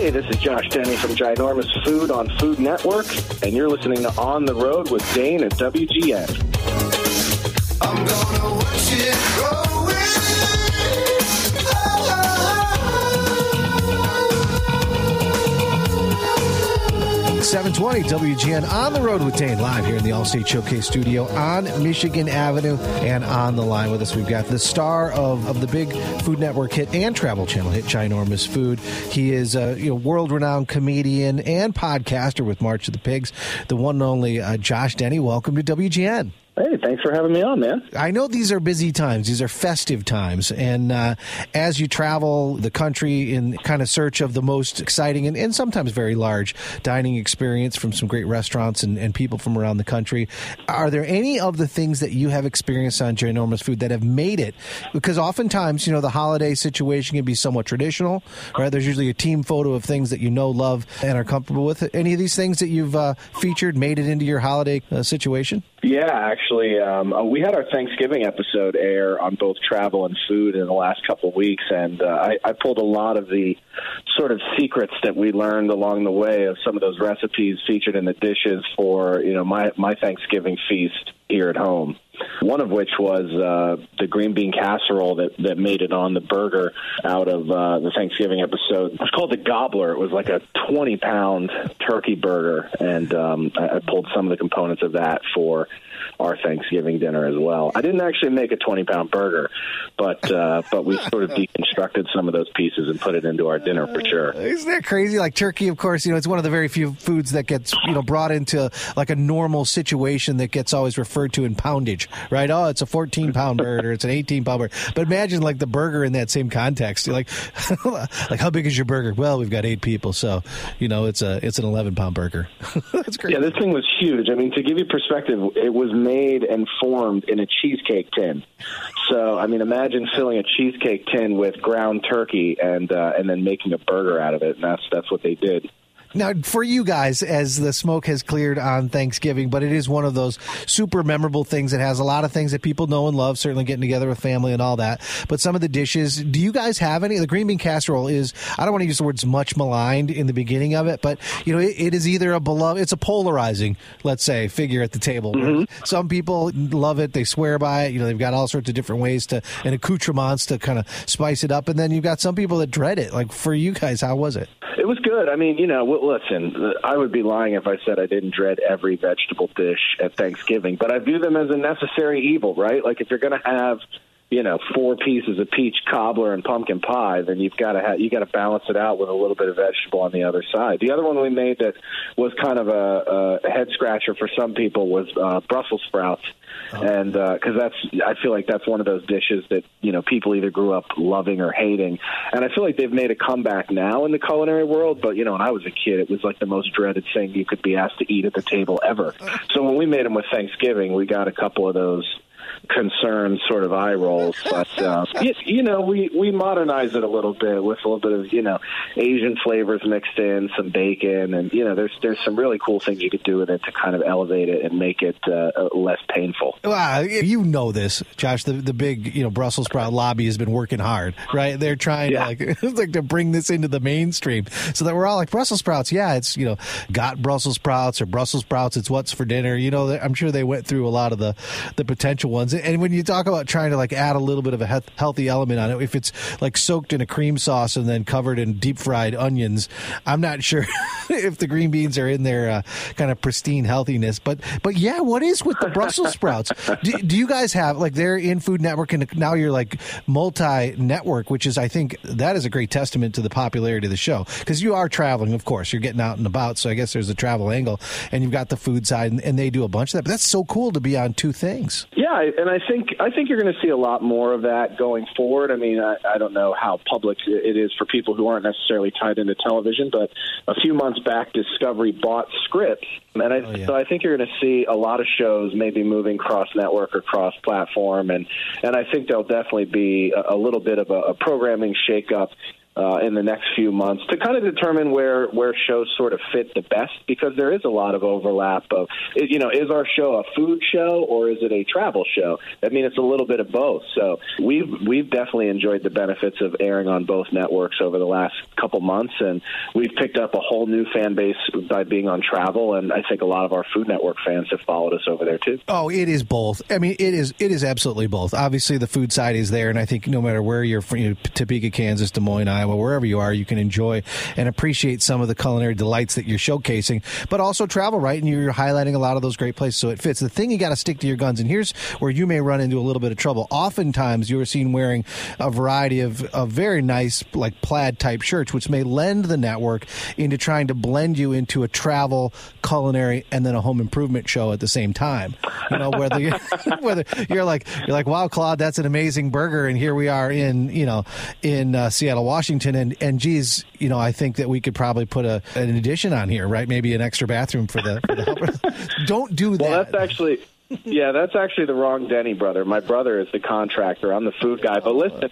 Hey, this is Josh Denny from Ginormous Food on Food Network, and you're listening to On the Road with Dane at WGN. I'm gonna watch it go away. 720 WGN On the Road with Dane, live here in the Allstate Showcase studio on Michigan Avenue. And on the line with us, we've got the star of the big Food Network hit and Travel Channel hit, Ginormous Food. He is a world-renowned comedian and podcaster with March of the Pigs, the one and only Josh Denny. Welcome to WGN. Hey, thanks for having me on, man. I know these are busy times. These are festive times. And as you travel the country in kind of search of the most exciting and sometimes very large dining experience from some great restaurants and people from around the country, are there any of the things that you have experienced on Ginormous Food that have made it? Because oftentimes, the holiday situation can be somewhat traditional, right? There's usually a team photo of things that you know, love, and are comfortable with. Any of these things that you've featured made it into your holiday situation? Yeah, actually, we had our Thanksgiving episode air on both travel and food in the last couple of weeks, and I pulled a lot of the sort of secrets that we learned along the way of some of those recipes featured in the dishes for, my Thanksgiving feast here at home. One of which was the green bean casserole that made it on the burger out of the Thanksgiving episode. It was called the Gobbler. It was like a 20-pound turkey burger, and I pulled some of the components of that for our Thanksgiving dinner as well. I didn't actually make a 20-pound burger, but we sort of deconstructed some of those pieces and put it into our dinner for sure. Isn't that crazy? Like turkey, of course, it's one of the very few foods that gets brought into like a normal situation that gets always referred to in poundage, right? Oh, it's a 14-pound bird or it's an 18-pound bird. But imagine like the burger in that same context. You're like, how big is your burger? Well, we've got 8 people, so it's an 11-pound burger. That's great. Yeah, this thing was huge. I mean, to give you perspective, it was made and formed in a cheesecake tin. So, I mean, imagine filling a cheesecake tin with ground turkey and then making a burger out of it, and that's what they did. Now, for you guys, as the smoke has cleared on Thanksgiving, but it is one of those super memorable things that has a lot of things that people know and love, certainly getting together with family and all that. But some of the dishes, do you guys have any? The green bean casserole is, I don't want to use the words much maligned in the beginning of it, but, it is either a beloved, it's a polarizing, let's say, figure at the table. Mm-hmm. Some people love it. They swear by it. They've got all sorts of different ways and accoutrements to kind of spice it up. And then you've got some people that dread it. Like, for you guys, how was it? It was good. I mean, listen, I would be lying if I said I didn't dread every vegetable dish at Thanksgiving, but I view them as a necessary evil, right? Like if you're going to have, 4 pieces of peach cobbler and pumpkin pie, then you got to balance it out with a little bit of vegetable on the other side. The other one we made that was kind of a head scratcher for some people was Brussels sprouts. And because I feel like that's one of those dishes that, people either grew up loving or hating. And I feel like they've made a comeback now in the culinary world. But, when I was a kid, it was like the most dreaded thing you could be asked to eat at the table ever. So when we made them with Thanksgiving, we got a couple of those concerned sort of eye rolls, but we modernize it a little bit with a little bit of Asian flavors mixed in, some bacon, and there's some really cool things you could do with it to kind of elevate it and make it less painful. This, Josh, the big Brussels sprout lobby has been working hard, right? They're trying to bring this into the mainstream so that we're all like Brussels sprouts. Yeah, it's got Brussels sprouts or Brussels sprouts. It's what's for dinner. I'm sure they went through a lot of the potential ones. And when you talk about trying to add a little bit of a healthy element on it, if it's soaked in a cream sauce and then covered in deep fried onions, I'm not sure if the green beans are in their kind of pristine healthiness. But yeah, what is with the Brussels sprouts? Do you guys have they're in Food Network and now you're multi-network, which is, I think that is a great testament to the popularity of the show because you are traveling, of course, you're getting out and about. So I guess there's a travel angle and you've got the food side and they do a bunch of that. But that's so cool to be on 2 things. Yeah, and I think you're going to see a lot more of that going forward. I mean, I don't know how public it is for people who aren't necessarily tied into television, but a few months back, Discovery bought Scripps, and so I think you're going to see a lot of shows maybe moving cross-network or cross-platform, and I think there'll definitely be a little bit of a programming shakeup in the next few months to kind of determine where shows sort of fit the best, because there is a lot of overlap of, is our show a food show or is it a travel show? I mean, it's a little bit of both. So we've definitely enjoyed the benefits of airing on both networks over the last couple months, and we've picked up a whole new fan base by being on travel, and I think a lot of our Food Network fans have followed us over there too. Oh, it is both. I mean, it is absolutely both. Obviously, the food side is there, and I think no matter where you're from, Topeka, Kansas, Des Moines, Iowa, wherever you are, you can enjoy and appreciate some of the culinary delights that you're showcasing, but also travel, right? And you're highlighting a lot of those great places, so it fits. The thing, you got to stick to your guns, and here's where you may run into a little bit of trouble. Oftentimes, you are seen wearing a variety of very nice, like plaid type shirts, which may lend the network into trying to blend you into a travel, culinary, and then a home improvement show at the same time. Whether you're like, wow, Claude, that's an amazing burger, and here we are in Seattle, Washington, and geez, I think that we could probably put an addition on here, right? Maybe an extra bathroom for the helpers. Don't do that. Well, that's actually the wrong Denny brother. My brother is the contractor. I'm the food guy. But listen,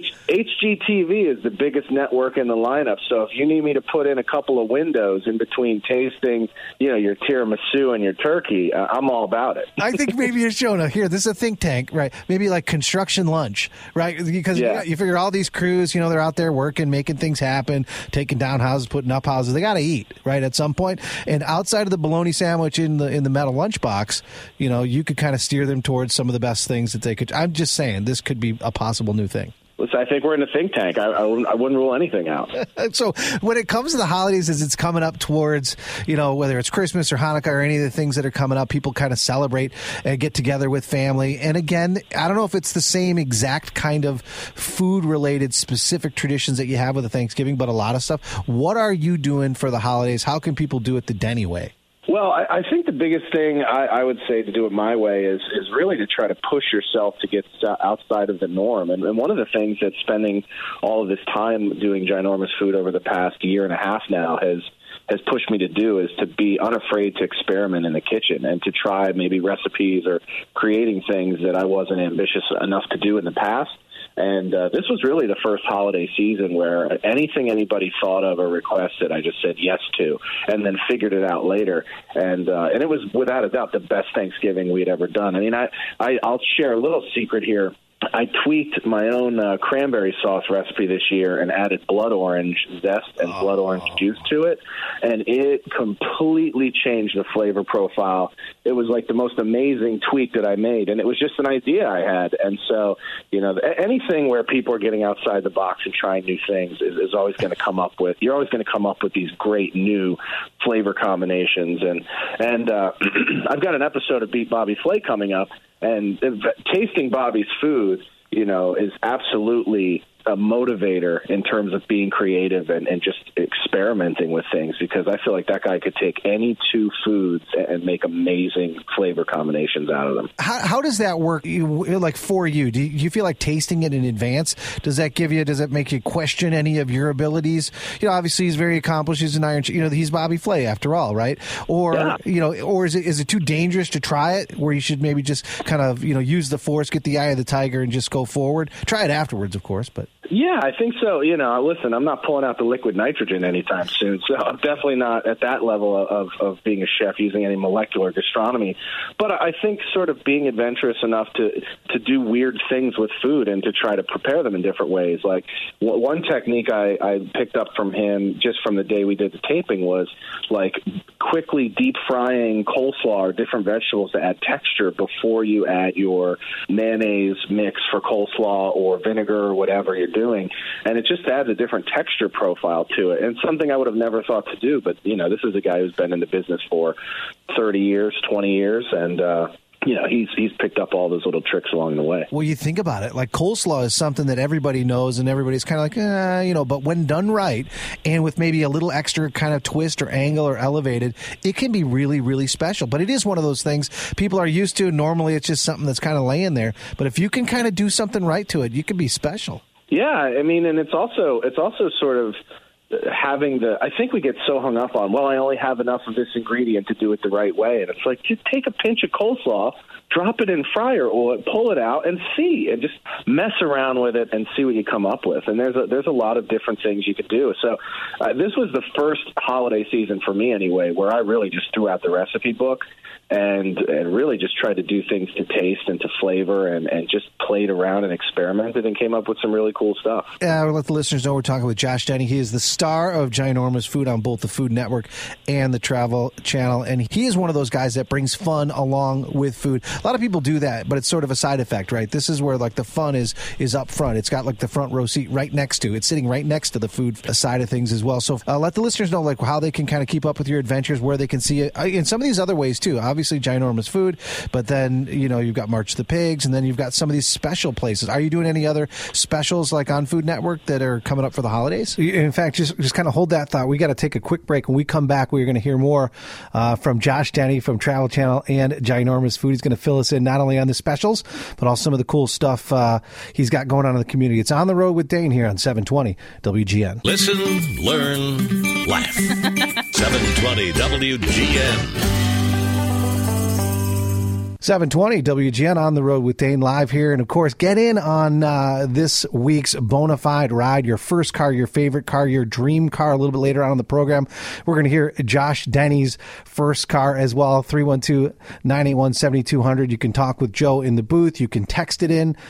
HGTV is the biggest network in the lineup. So if you need me to put in a couple of windows in between tasting, your tiramisu and your turkey, I'm all about it. I think maybe you're showing here. This is a think tank, right? Maybe like construction lunch, right? Because you figure all these crews, they're out there working, making things happen, taking down houses, putting up houses. They got to eat, right? At some point. And outside of the bologna sandwich in the metal lunchbox, you could kind of steer them towards some of the best things that they could. I'm just saying this could be a possible new thing. Listen, I think we're in a think tank. I wouldn't rule anything out. So when it comes to the holidays, as it's coming up towards, whether it's Christmas or Hanukkah or any of the things that are coming up, people kind of celebrate and get together with family. And again, I don't know if it's the same exact kind of food-related specific traditions that you have with the Thanksgiving, but a lot of stuff. What are you doing for the holidays? How can people do it the Denny way? Well, I think the biggest thing I would say to do it my way is really to try to push yourself to get outside of the norm. And one of the things that spending all of this time doing Ginormous Food over the past year and a half now has pushed me to do is to be unafraid to experiment in the kitchen and to try maybe recipes or creating things that I wasn't ambitious enough to do in the past. And this was really the first holiday season where anything anybody thought of or requested, I just said yes to, and then figured it out later. And it was without a doubt the best Thanksgiving we'd ever done. I mean, I'll share a little secret here. I tweaked my own cranberry sauce recipe this year and added blood orange zest and blood orange juice to it, and it completely changed the flavor profile. It was like the most amazing tweak that I made, and it was just an idea I had. And so, anything where people are getting outside the box and trying new things is always going to come up with. You're always going to come up with these great new flavor combinations. And I've got an episode of Beat Bobby Flay coming up. And tasting Bobby's food, is absolutely a motivator in terms of being creative and just experimenting with things, because I feel like that guy could take any two foods and make amazing flavor combinations out of them. How does that work? Like for you, do you feel like tasting it in advance? Does it make you question any of your abilities? Obviously he's very accomplished. He's an iron, he's Bobby Flay after all, right? Or, or is it too dangerous to try it where you should maybe just kind of, use the force, get the eye of the tiger and just go forward? Try it afterwards, of course, but. Yeah, I think so. Listen, I'm not pulling out the liquid nitrogen anytime soon, so I'm definitely not at that level of being a chef using any molecular gastronomy. But I think sort of being adventurous enough to do weird things with food and to try to prepare them in different ways. Like one technique I picked up from him just from the day we did the taping was like quickly deep frying coleslaw or different vegetables to add texture before you add your mayonnaise mix for coleslaw or vinegar or whatever you're doing, and it just adds a different texture profile to it, and something I would have never thought to do. But this is a guy who's been in the business for 30 years, 20 years, and he's picked up all those little tricks along the way. Well, you think about it, like coleslaw is something that everybody knows, and everybody's kind of like, but when done right, and with maybe a little extra kind of twist or angle or elevated, it can be really, really special. But it is one of those things people are used to. Normally, it's just something that's kind of laying there. But if you can kind of do something right to it, you can be special. Yeah, I mean, and it's also sort of I think we get so hung up on, well, I only have enough of this ingredient to do it the right way. And it's like, just take a pinch of coleslaw, drop it in fryer oil, pull it out and see, and just mess around with it and see what you come up with. And there's a lot of different things you could do. So this was the first holiday season for me anyway, where I really just threw out the recipe book and really just tried to do things to taste and to flavor and just played around and experimented and came up with some really cool stuff. We'll let the listeners know we're talking with Josh Denny. He is the star of Ginormous Food on both the Food Network and the Travel Channel, and he is one of those guys that brings fun along with food. A lot of people do that, but it's sort of a side effect, right? This is where like the fun is up front. It's got like the front row seat right next to. It's sitting right next to the food side of things as well. So let the listeners know like how they can kind of keep up with your adventures, where they can see it in some of these other ways too. Obviously, Ginormous Food, but then you've got March of the Pigs, and then you've got some of these special places. Are you doing any other specials like on Food Network that are coming up for the holidays? In fact, just kind of hold that thought. We got to take a quick break. When we come back, we're going to hear more from Josh Denny from Travel Channel and Ginormous Food. He's going to fill us in not only on the specials, but also some of the cool stuff he's got going on in the community. It's On the Road with Dane here on 720 WGN. Listen, learn, laugh. 720 WGN. 720 WGN On the Road with Dane live here. And, of course, get in on this week's Bonafide ride, your first car, your favorite car, your dream car a little bit later on in the program. We're going to hear Josh Denny's first car as well, 312-981-7200. You can talk with Joe in the booth. You can text it in.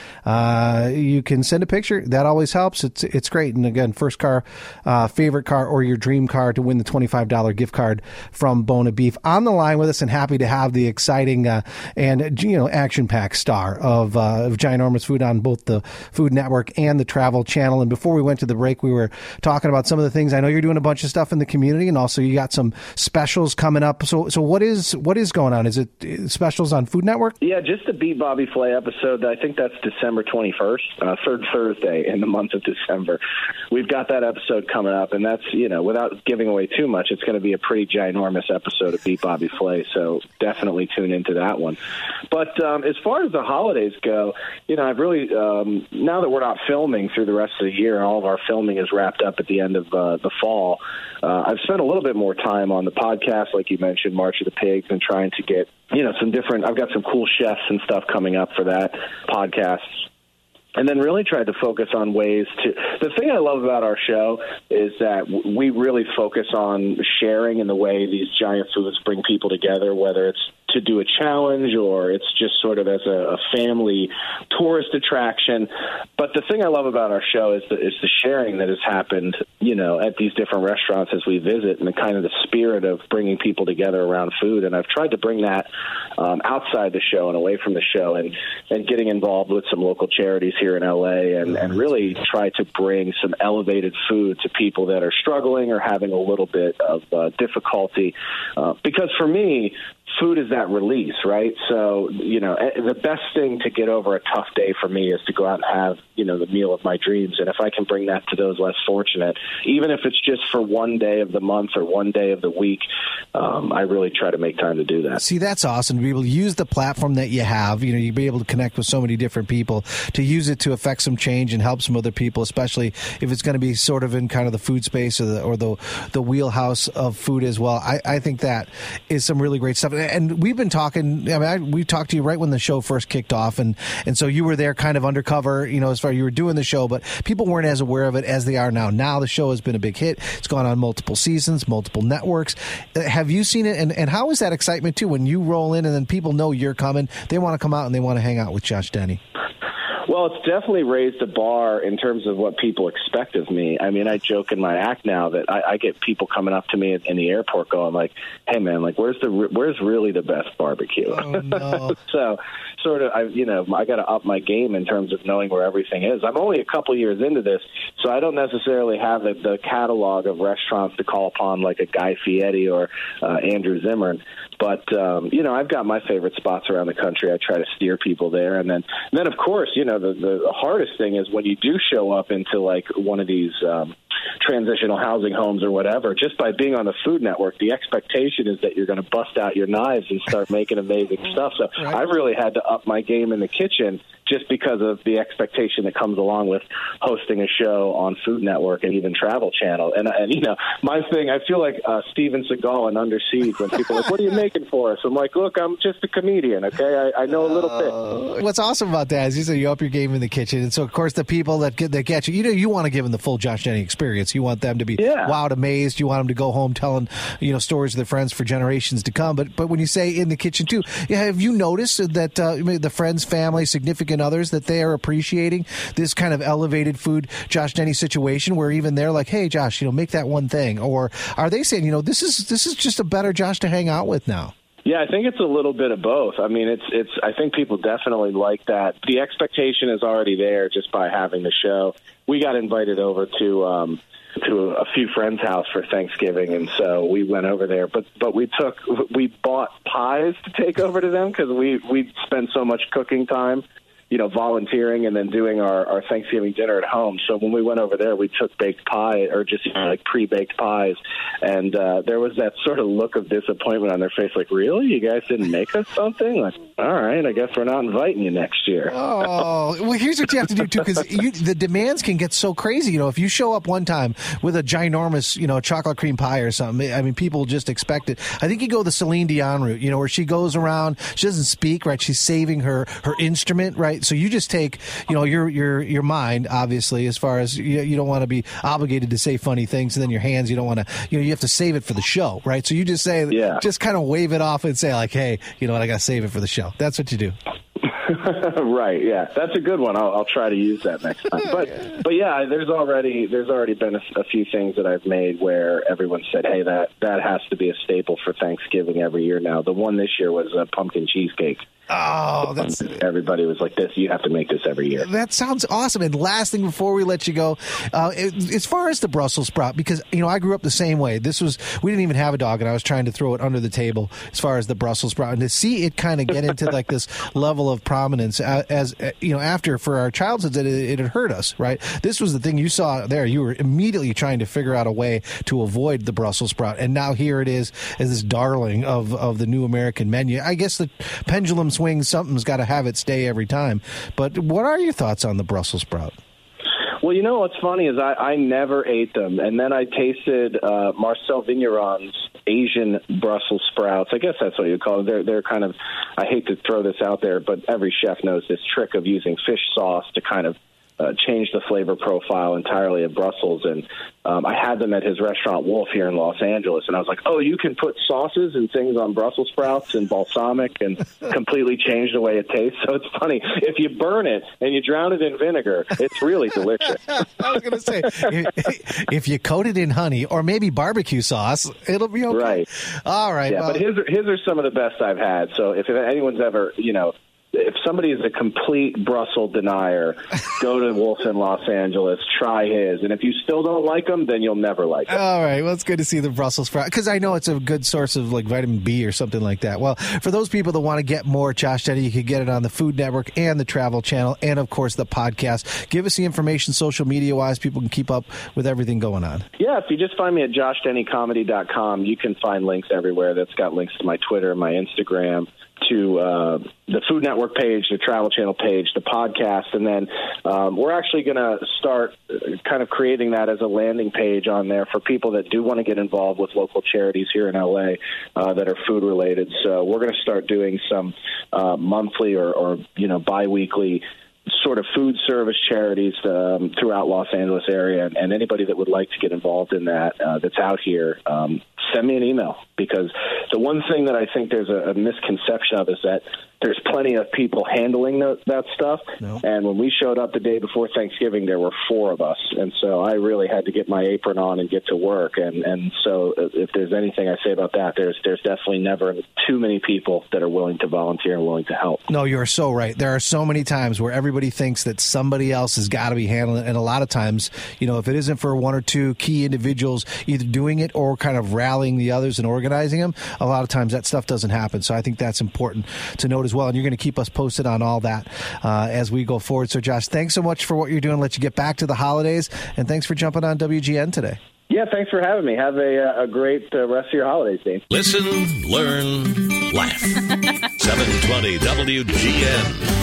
You can send a picture. That always helps. It's great. And, again, first car, favorite car, or your dream car to win the $25 gift card from Bona Beef. On the line with us, and happy to have the exciting and action-packed star of Ginormous Food on both the Food Network and the Travel Channel. And before we went to the break, we were talking about some of the things. I know you're doing a bunch of stuff in the community, and also you got some specials coming up. So what is going on? Is it specials on Food Network? Yeah, just the Beat Bobby Flay episode. I think that's December 21st, third Thursday in the month of December. We've got that episode coming up, and that's, without giving away too much, it's going to be a pretty ginormous episode of Beat Bobby Flay. So definitely tune into that one. But as far as the holidays go, I've really, now that we're not filming through the rest of the year and all of our filming is wrapped up at the end of the fall, I've spent a little bit more time on the podcast, like you mentioned, March of the Pigs, and trying to get, some different, I've got some cool chefs and stuff coming up for that podcast. And then really tried to focus on ways to – the thing I love about our show is that we really focus on sharing in the way these giant foods bring people together, whether it's to do a challenge or it's just sort of as a family tourist attraction. But the thing I love about our show is the sharing that has happened, at these different restaurants as we visit, and the kind of the spirit of bringing people together around food. And I've tried to bring that outside the show and away from the show, and getting involved with some local charities here in LA, and really try to bring some elevated food to people that are struggling or having a little bit of difficulty. Because for me, food is that release, right? So, the best thing to get over a tough day for me is to go out and have, the meal of my dreams. And if I can bring that to those less fortunate, even if it's just for one day of the month or one day of the week, I really try to make time to do that. See, that's awesome to be able to use the platform that you have. You'd be able to connect with so many different people, to use it to affect some change and help some other people, especially if it's going to be sort of in kind of the food space or the wheelhouse of food as well. I think that is some really great stuff. And we've been talking, we talked to you right when the show first kicked off, and so you were there kind of undercover, as far as you were doing the show, but people weren't as aware of it as they are now. Now the show has been a big hit. It's gone on multiple seasons, multiple networks. Have you seen it? And how is that excitement too when you roll in and then people know you're coming? They want to come out and they want to hang out with Josh Denny. Well, it's definitely raised the bar in terms of what people expect of me. I mean, I joke in my act now that I get people coming up to me in the airport going like, "Hey, man, like, where's really the best barbecue?" Oh, no. So, sort of, I got to up my game in terms of knowing where everything is. I'm only a couple years into this, so I don't necessarily have the catalog of restaurants to call upon like a Guy Fieri or Andrew Zimmern. But, I've got my favorite spots around the country. I try to steer people there. And then of course, the hardest thing is when you do show up into like one of these transitional housing homes or whatever, just by being on the Food Network, the expectation is that you're going to bust out your knives and start making amazing stuff. So I really had to up my game in the kitchen just because of the expectation that comes along with hosting a show on Food Network and even Travel Channel. And my thing, I feel like Steven Seagal in Under Siege when people are like, what are you making for us? I'm like, look, I'm just a comedian, okay? I know a little bit. What's awesome about that is you said you up your game in the kitchen. And so, of course, the people that get you, you want to give them the full Josh Jennings experience. You want them to be wowed, amazed. You want them to go home telling, stories of their friends for generations to come. But when you say in the kitchen, too, have you noticed that the friends, family, significant others, that they are appreciating this kind of elevated food Josh Jennings situation where even they're like, hey, Josh, make that one thing? Or are they saying, this is just a better Josh to hang out with now? Yeah, I think it's a little bit of both. I mean, I think people definitely like that. The expectation is already there just by having the show. We got invited over to a few friends' house for Thanksgiving, and so we went over there. But we bought pies to take over to them because we spend so much cooking time, volunteering and then doing our Thanksgiving dinner at home. So when we went over there, we took baked pie or just like pre-baked pies. And there was that sort of look of disappointment on their face. Like, really? You guys didn't make us something? Like, all right, I guess we're not inviting you next year. Oh, well, here's what you have to do, too, because the demands can get so crazy. If you show up one time with a ginormous, chocolate cream pie or something, I mean, people just expect it. I think you go the Celine Dion route, where she goes around, she doesn't speak, right? She's saving her instrument, right? So you just take, your mind, obviously, as far as you don't want to be obligated to say funny things, and then your hands, you don't want to, you have to save it for the show, right? So you just say, just kind of wave it off and say like, hey, you know what, I got to save it for the show. That's what you do. Right, yeah, that's a good one. I'll try to use that next time. But yeah, there's already been a few things that I've made where everyone said, hey, that has to be a staple for Thanksgiving every year now. The one this year was a pumpkin cheesecake. Oh, everybody was like, "This, you have to make this every year." That sounds awesome. And last thing before we let you go, as far as the Brussels sprout, because I grew up the same way. We didn't even have a dog, and I was trying to throw it under the table as far as the Brussels sprout, and to see it kind of get into like this level of prominence as after for our childhoods, it had hurt us, right? This was the thing you saw there. You were immediately trying to figure out a way to avoid the Brussels sprout, and now here it is as this darling of the new American menu. I guess the pendulum swing, something's got to have its day every time. But what are your thoughts on the Brussels sprout? Well, what's funny is I never ate them, and then I tasted Marcel Vigneron's Asian Brussels sprouts. I guess that's what you call it. They're kind of, I hate to throw this out there, but every chef knows this trick of using fish sauce to kind of change the flavor profile entirely of Brussels. And I had them at his restaurant Wolf here in Los Angeles, and I was like, oh, you can put sauces and things on Brussels sprouts and balsamic and completely change the way it tastes. So it's funny, if you burn it and you drown it in vinegar, it's really delicious. I was going to say, if you coat it in honey or maybe barbecue sauce, it'll be okay. Right. All right. Yeah, well, but his are some of the best I've had. So if anyone's ever, if somebody is a complete Brussels denier, go to Wolf in Los Angeles, try his. And if you still don't like them, then you'll never like them. All right. Well, it's good to see the Brussels sprout because I know it's a good source of like vitamin B or something like that. Well, for those people that want to get more Josh Denny, you can get it on the Food Network and the Travel Channel and, of course, the podcast. Give us the information social media-wise. People can keep up with everything going on. Yeah, if you just find me at joshdennycomedy.com, you can find links everywhere. That's got links to my Twitter, my Instagram, to the Food Network page, the Travel Channel page, the podcast, and then we're actually going to start kind of creating that as a landing page on there for people that do want to get involved with local charities here in L.A. That are food-related. So we're going to start doing some monthly or biweekly sort of food service charities throughout Los Angeles area, and anybody that would like to get involved in that that's out here, send me an email, because the one thing that I think there's a misconception of is that there's plenty of people handling that stuff. No. And when we showed up the day before Thanksgiving, there were 4 of us. And so I really had to get my apron on and get to work. And so if there's anything I say about that, there's definitely never too many people that are willing to volunteer and willing to help. No, you're so right. There are so many times where everybody thinks that somebody else has got to be handling it. And a lot of times, if it isn't for 1 or 2 key individuals either doing it or kind of rallying the others and organizing them, a lot of times that stuff doesn't happen. So I think that's important to note as as well, and you're going to keep us posted on all that as we go forward. So, Josh, thanks so much for what you're doing. Let you get back to the holidays, and thanks for jumping on WGN today. Yeah, thanks for having me. Have a great rest of your holidays, Dean. Listen, learn, laugh. 720 WGN.